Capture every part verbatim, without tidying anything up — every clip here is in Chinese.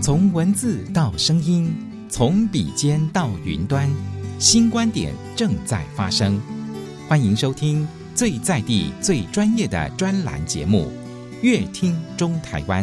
从文字到声音，从笔尖到云端，新观点正在发生。欢迎收听最在地、最专业的专栏节目《乐听中台湾》。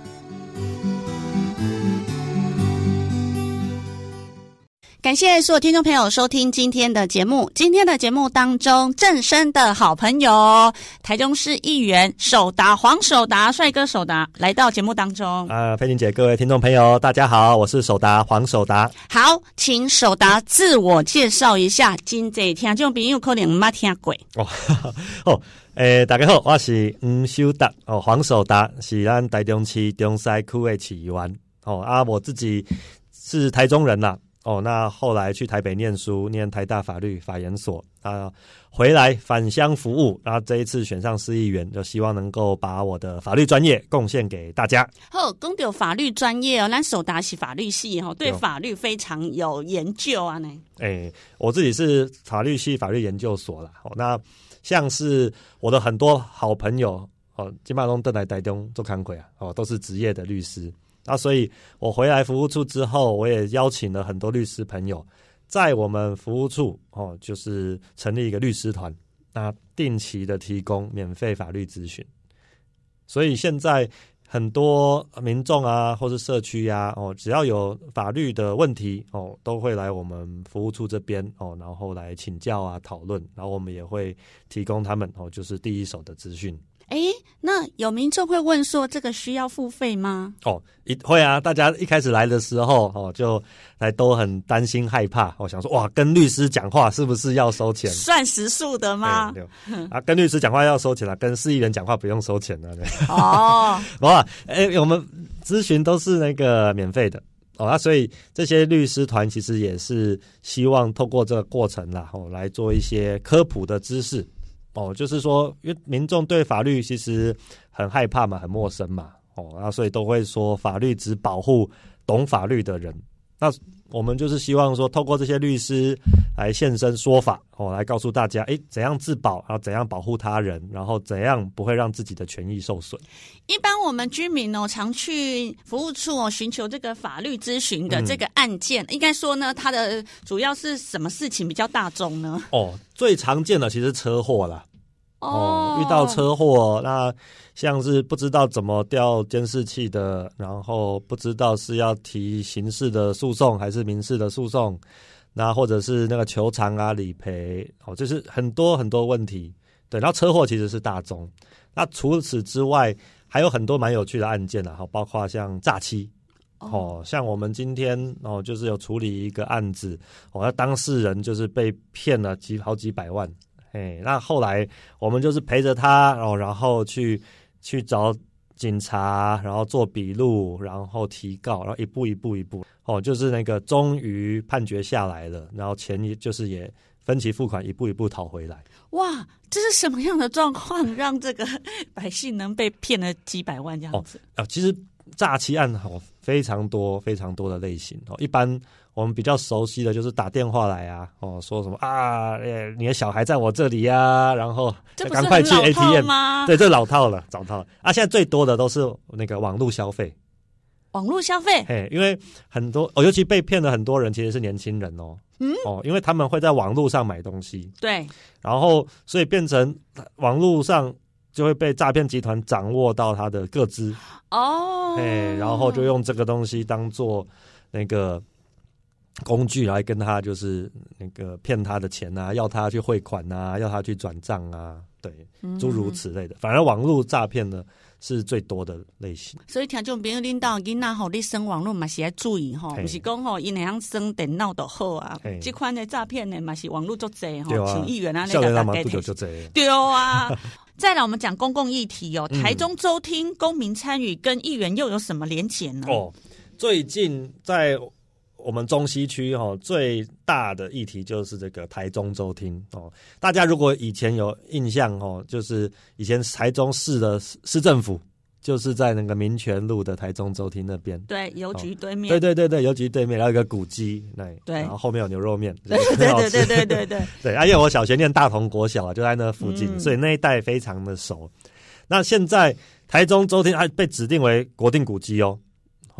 感谢所有听众朋友收听今天的节目。今天的节目当中，正声的好朋友台中市议员守达黄守达帅哥守达来到节目当中。 啊，佩玲姐，各位听众朋友，大家好，我是守达黄守达。 好，请守达自我介绍一下。真侪听众朋友可能没听过哦。哦，诶、欸，大家好，我是黄守达哦，黄守达是咱台中市中西区的市员哦啊，我自己是台中人啦。哦，那后来去台北念书，念台大法律法研所啊，回来返乡服务，然后这一次选上市议员，就希望能够把我的法律专业贡献给大家。 好，讲到法律专业哦，咱守达是法律系哦，对法律非常有研究啊呢。 哎，我自己是法律系法律研究所啦。哦，那像是我的很多好朋友哦，基本上都来台中做工作啊，哦，都是职业的律师。那所以我回来服务处之后，我也邀请了很多律师朋友，在我们服务处哦，就是成立一个律师团，那定期的提供免费法律咨询。所以现在很多民众啊，或是社区啊，哦，只要有法律的问题哦，都会来我们服务处这边哦，然后来请教啊、讨论，然后我们也会提供他们哦，就是第一手的资讯。 哎，那有民众会问说，这个需要付费吗？ 哦，一会啊，大家一开始来的时候，哦，就来都很担心害怕，我、哦、想说，哇，跟律师讲话是不是要收钱？ 算时数的吗？ 对对啊，跟律师讲话要收钱啊，跟市议员讲话不用收钱啊。 哦， 不啊，哎，我们咨询都是那个免费的。哦，那所以这些律师团其实也是希望透过这个过程啦，哦，来做一些科普的知识。哦，就是说，因为民众对法律其实很害怕嘛，很陌生嘛，哦，那所以都会说法律只保护懂法律的人。那我们就是希望说，透过这些律师来现身说法，哦，来告诉大家，哎，怎样自保，然后怎样保护他人，然后怎样不会让自己的权益受损。 一般我们居民哦，常去服务处哦，寻求这个法律咨询的这个案件，嗯、应该说呢，它的主要是什么事情比较大众呢？ 哦，最常见的其实车祸啦。 哦, 哦，遇到车祸，那像是不知道怎么调监视器的，然后不知道是要提刑事的诉讼还是民事的诉讼，那或者是那个求偿啊、理赔，哦，就是很多很多问题。对，然后车祸其实是大宗。那除此之外，还有很多蛮有趣的案件啊，包括像诈欺。哦，像我们今天哦，就是有处理一个案子，哦，那当事人就是被骗了几好几百万。哎，那后来我们就是陪着他，哦，然后去去找警察，然后做笔录，然后提告，然后一步一步一步，哦，就是那个终于判决下来了，然后钱也就是也分期付款，一步一步讨回来。 哇，这是什么样的状况，让这个百姓能被骗了几百万这样子？ 哦，啊，其实诈欺案哦非常多非常多的类型哦，一般我们比较熟悉的就是打电话来啊，哦，说什么啊，欸、你的小孩在我这里啊，然后赶快去 A T M 吗？ 对，这老套了，老套了啊！现在最多的都是那个网络消费， 网络消费， 嘿，因为很多哦，尤其被骗的很多人其实是年轻人哦，嗯，哦，因为他们会在网络上买东西， 对， 然后所以变成网络上就会被诈骗集团掌握到他的个资哦，嘿，然后就用这个东西当做那个工具来跟他就是那个骗他的钱啊，要他去汇款啊，要他去转账啊，对，诸如此类的。反而网络诈骗呢是最多的类型。 所以听众朋友恁到囡仔吼，你生网络嘛是要注意吼，不是讲吼因会晓生电脑就好啊。这款的诈骗呢嘛是网络足济吼，像议员啊那个大家对啊。再来我们讲公共议题哦，台中州厅公民参与跟议员又有什么连结呢？ 哦，最近在我们中西区哦，最大的议题就是这个台中州厅哦。大家如果以前有印象哦，就是以前台中市的市政府就是在那个民权路的台中州厅那边， 对，邮局对面， 哦、对对对对，邮局对面，然后有一个古迹，对，然后后面有牛肉面， 对对对对对对对对。而且我小学念大同国小就在那附近，嗯、所以那一带非常的熟。那现在台中州厅还被指定为国定古迹哦。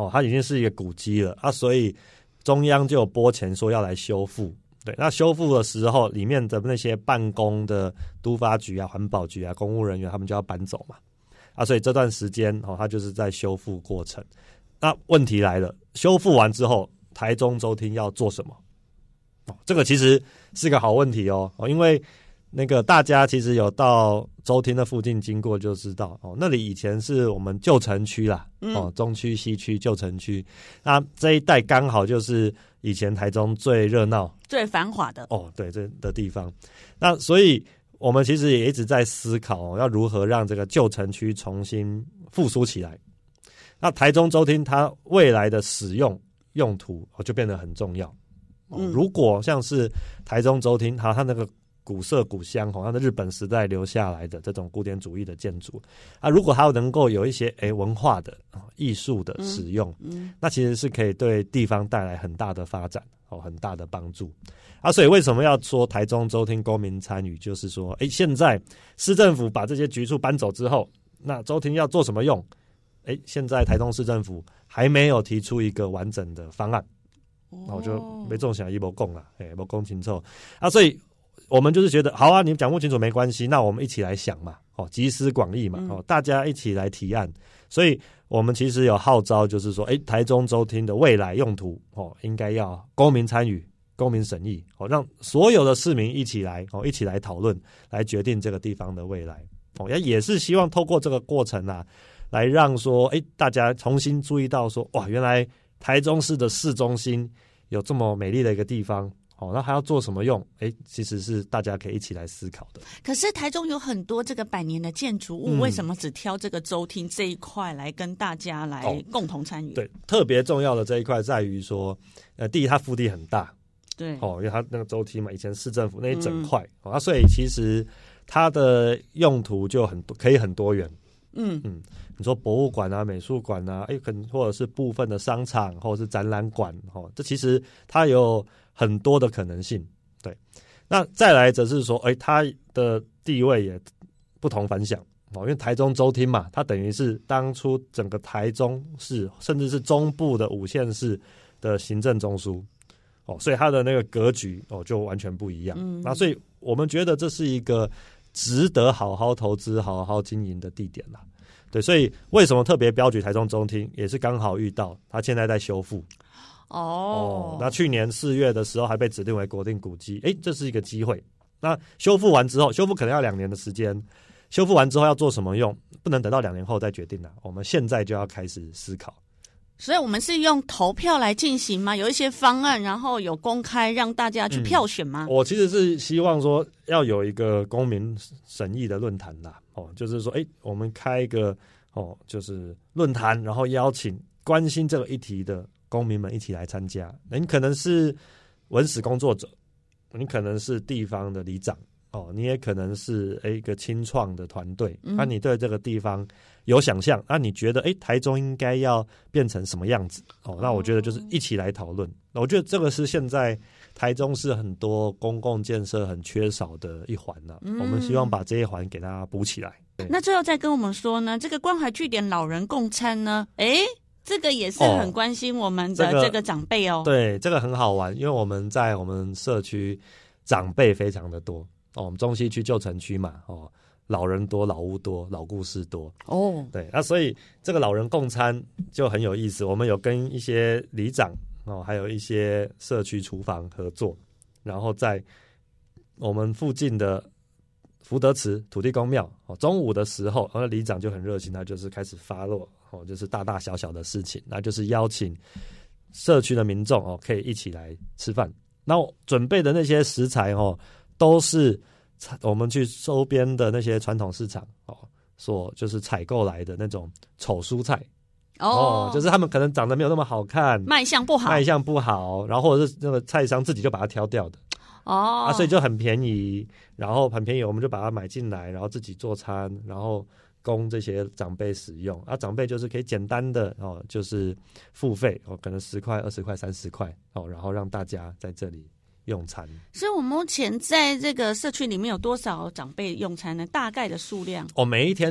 哦，它已经是一个古迹了啊，所以中央就有拨钱说要来修复。对，那修复的时候，里面的那些办公的都发局啊、环保局啊、公务人员，他们就要搬走嘛。啊，所以这段时间哦，它就是在修复过程。那问题来了，修复完之后，台中州厅要做什么？哦，这个其实是个好问题哦，哦，因为那个大家其实有到州厅的附近经过就知道哦，那里以前是我们旧城区啦，嗯、哦，中区、西区、旧城区，那这一带刚好就是以前台中最热闹、 最繁华的哦，对，这的地方。那所以我们其实也一直在思考、哦、要如何让这个旧城区重新复苏起来。那台中州厅它未来的使用用途、哦、就变得很重要。哦嗯、如果像是台中州厅，它它那个古色古香、哦、它的日本时代留下来的这种古典主义的建筑啊，如果它能够有一些诶文化的、哦、艺术的使用、嗯嗯，那其实是可以对地方带来很大的发展、哦、很大的帮助啊。所以为什么要说台中州厅公民参与，就是说诶现在市政府把这些局处搬走之后，那州厅要做什么用？诶现在台中市政府还没有提出一个完整的方案，那我就没中想一没供了，哎，没供清楚啊，所以我们就是觉得好啊，你们讲不清楚没关系，那我们一起来想嘛，哦，集思广益嘛，哦，大家一起来提案。所以我们其实有号召，就是说，哎，台中州厅的未来用途哦，应该要公民参与、公民审议，哦，让所有的市民一起来，哦，一起来讨论，来决定这个地方的未来。哦，也也是希望透过这个过程啊，来让说，哎，大家重新注意到说，哇，原来台中市的市中心有这么美丽的一个地方。哦，那还要做什么用？哎，其实是大家可以一起来思考的。 可是台中有很多这个百年的建筑物，嗯、为什么只挑这个州厅这一块来跟大家来共同参与？ 哦、对，特别重要的这一块在于说，呃，第一，它腹地很大， 对， 哦，因为它那个州厅嘛，以前市政府那一整块，嗯、哦，所以其实它的用途就很多，可以很多元。嗯嗯，你说博物馆啊、美术馆啊，哎，可能或者是部分的商场或者是展览馆，哦，这其实它有很多的可能性。对，那再来则是说，哎，它的地位也不同凡响哦，因为台中州厅嘛，它等于是当初整个台中市甚至是中部的五县市的行政中枢哦，所以它的那个格局哦就完全不一样。嗯，那所以我们觉得这是一个值得好好投资、好好经营的地点啦。对，所以为什么特别标举台中州厅，也是刚好遇到它现在在修复。哦, 哦，那去年四月的时候还被指定为国定古迹，哎，这是一个机会。那修复完之后，修复可能要两年的时间，修复完之后要做什么用，不能等到两年后再决定了，我们现在就要开始思考。 所以我们是用投票来进行吗？有一些方案，然后有公开让大家去票选吗？ 嗯、我其实是希望说要有一个公民审议的论坛啦，哦，就是说，哎，我们开一个哦，就是论坛，然后邀请关心这个议题的公民们一起来参加。你可能是文史工作者，你可能是地方的里长，哦，你也可能是一个青创的团队，那、嗯啊、你对这个地方有想象，那、啊、你觉得哎，台中应该要变成什么样子？哦，那我觉得就是一起来讨论。那我觉得这个是现在台中市很多公共建设很缺少的一环呢、啊嗯。我们希望把这一环给它补起来。 那最后再跟我们说呢，这个关怀据点老人共餐呢，哎，这个也是很关心我们的这个长辈哦。 哦这个、对，这个很好玩，因为我们在我们社区长辈非常的多哦，我们中西区旧城区嘛，哦。老人多，老屋多，老故事多哦。对，那所以这个老人共餐就很有意思。我们有跟一些里长哦，还有一些社区厨房合作，然后在我们附近的福德祠土地公庙哦，中午的时候，然后里长就很热心，他就是开始发落哦，就是大大小小的事情，那就是邀请社区的民众哦，可以一起来吃饭。那我准备的那些食材哦，都是我们去周边的那些传统市场哦，所就是采购来的那种丑蔬菜 哦, 哦，就是他们可能长得没有那么好看， 卖相不好， 卖相不好，然后或者是那个菜商自己就把它挑掉的哦，啊，所以就很便宜，然后很便宜，我们就把它买进来，然后自己做餐，然后供这些长辈使用啊，长辈就是可以简单的哦，就是付费哦，可能十块、二十块、三十块哦，然后让大家在这里用餐。 所以我们目前在这个社区里面有多少长辈用餐呢？大概的数量？ 哦，每一天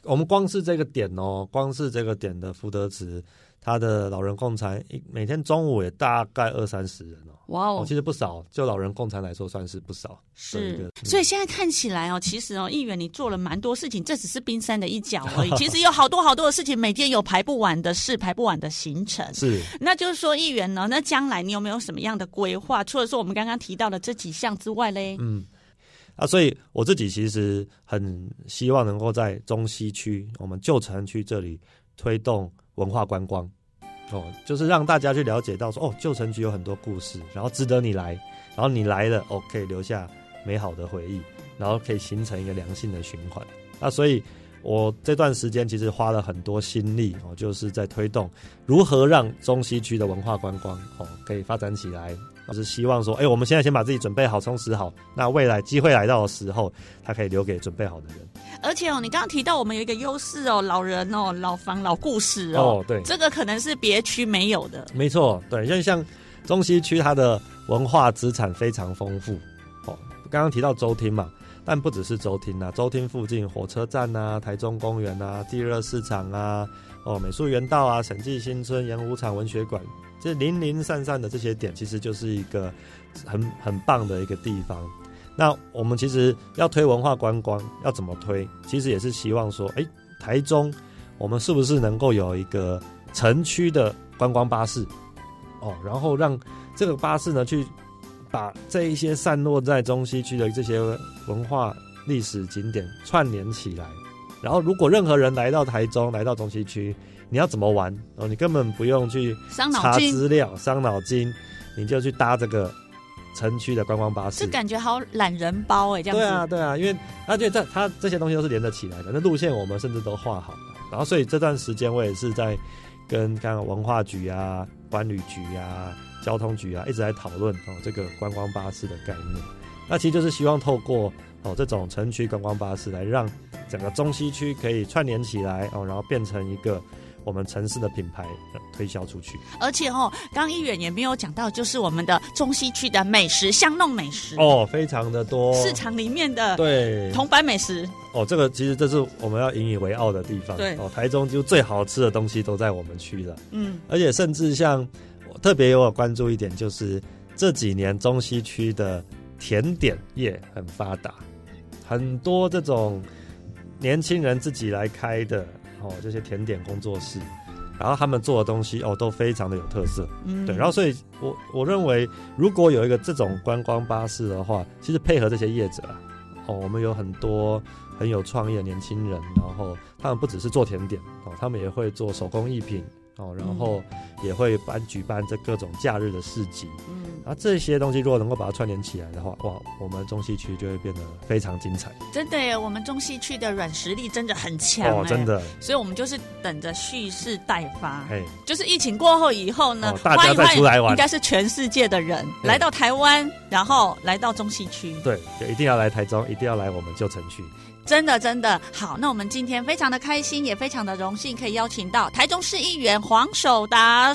我们光是这个点哦，光是这个点的福德祠，他的老人共餐每天中午也大概二三十人哦。 哇哦， 其实不少，就老人共餐来说算是不少。 是， 嗯、 所以现在看起来哦，其实哦，议员你做了蛮多事情，这只是冰山的一角而已。其实有好多好多的事情，每天有排不完的事，排不完的行程。 是， 那就是说，议员呢，那将来你有没有什么样的规划？除了说我们刚刚提到的这几项之外嘞？ 嗯。啊，所以我自己其实很希望能够在中西区，我们旧城区这里推动文化观光，哦，就是让大家去了解到说，哦，旧城区有很多故事，然后值得你来，然后你来了，哦，可以留下美好的回忆，然后可以形成一个良性的循环。那所以我这段时间其实花了很多心力，哦，就是在推动如何让中西区的文化观光，哦，可以发展起来。就是希望说，哎、欸，我们现在先把自己准备好、充实好，那未来机会来到的时候，它可以留给准备好的人。 而且哦，你刚刚提到我们有一个优势哦，老人哦、老房、老故事哦， 哦，对， 这个可能是别区没有的。 没错，对，因为像中西区它的文化资产非常丰富哦。刚刚提到州厅嘛，但不只是州厅啊，州厅附近火车站啊、台中公园啊、地热市场啊、哦美术园道啊、审计新村、盐湖场文学馆。这零零散散的这些点，其实就是一个很很棒的一个地方。那我们其实要推文化观光，要怎么推？其实也是希望说，哎，台中我们是不是能够有一个城区的观光巴士哦，然后让这个巴士呢去把这一些散落在中西区的这些文化历史景点串联起来。然后，如果任何人来到台中，来到中西区，你要怎么玩哦？你根本不用去查资料、伤脑筋，你就去搭这个城区的观光巴士。 这感觉好懒人包哎、欸，这样子。 对啊，对啊，因为而且这它这些东西都是连得起来的，那路线我们甚至都画好了。然后，所以这段时间我也是在跟刚刚文化局啊、观旅局啊、交通局啊一直在讨论哦这个观光巴士的概念。那其实就是希望透过哦这种城区观光巴士来让整个中西区可以串联起来哦，然后变成一个我们城市的品牌推销出去。 而且哦，刚议员也没有讲到，就是我们的中西区的美食，巷弄美食哦，非常的多， 市场里面的对铜板美食哦，这个其实这是我们要引以为傲的地方。 对哦，台中就最好吃的东西都在我们区了。 嗯， 而且甚至像我特别有关注一点，就是这几年中西区的甜点业很发达，很多这种年轻人自己来开的哦，这些甜点工作室，然后他们做的东西哦都非常的有特色，嗯，对，然后所以我我认为如果有一个这种观光巴士的话，其实配合这些业者啊，哦，我们有很多很有创意的年轻人，然后他们不只是做甜点哦，他们也会做手工艺品。哦，然后也会办举办这各种假日的市集，嗯，然后这些东西如果能够把它串联起来的话，哇，我们中西区就会变得非常精彩。 真的耶，我们中西区的软实力真的很强，哦， 真的。所以我们就是等着蓄势待发，就是疫情过后以后呢， 哦，大家再出来玩， 应该是全世界的人来到台湾，然后来到中西区， 对，就一定要来台中，一定要来我们旧城区。 真的真的好，那我们今天非常的开心，也非常的荣幸，可以邀请到台中市议员黄守达。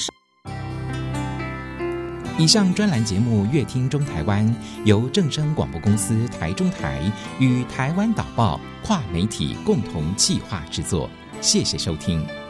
以上专栏节目《乐听中台湾》由正声广播公司台中台与台湾导报跨媒体共同企划制作，谢谢收听。